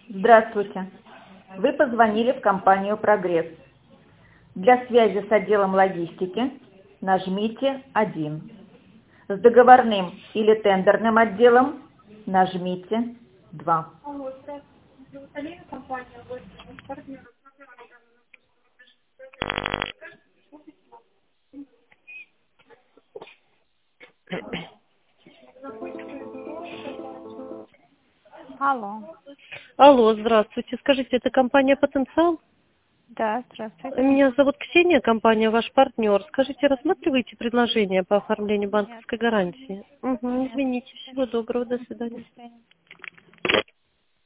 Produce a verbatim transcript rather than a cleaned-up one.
Здравствуйте. Вы позвонили в компанию «Прогресс». Для связи с отделом логистики нажмите один. С договорным или тендерным отделом нажмите два. Алло, здравствуйте. Зовут Алина, компания «Войс партнер». Алло. Алло, здравствуйте. Скажите, это компания «Потенциал»? Да, здравствуйте. Меня зовут Ксения, компания «Ваш партнер». Скажите, рассматриваете предложение по оформлению Нет. банковской гарантии? Угу, Нет. извините. Всего доброго, до свидания. До свидания.